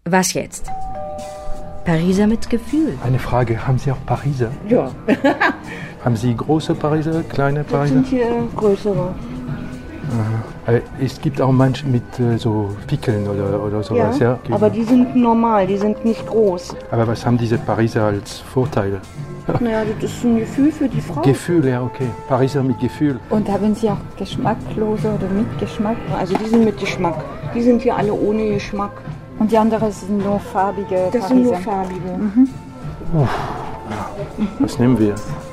Was jetzt? Pariser mit Gefühl. Eine Frage, haben Sie auch Pariser? Ja. Haben Sie große Pariser, kleine Das Pariser? sind hier größere. Es gibt auch manche mit so Pickeln oder sowas. Ja, Ja? aber die sind normal, die sind nicht groß. Aber was haben diese Pariser als Vorteile? Naja, das ist ein Gefühl für die Frau. Gefühl, ja, okay. Pariser mit Gefühl. Und haben Sie auch geschmacklose oder mit Geschmack? Also die sind mit Geschmack. Die sind hier alle ohne Geschmack. Und die anderen sind nur farbige Das sind nur Pariser. farbige. Was nehmen wir?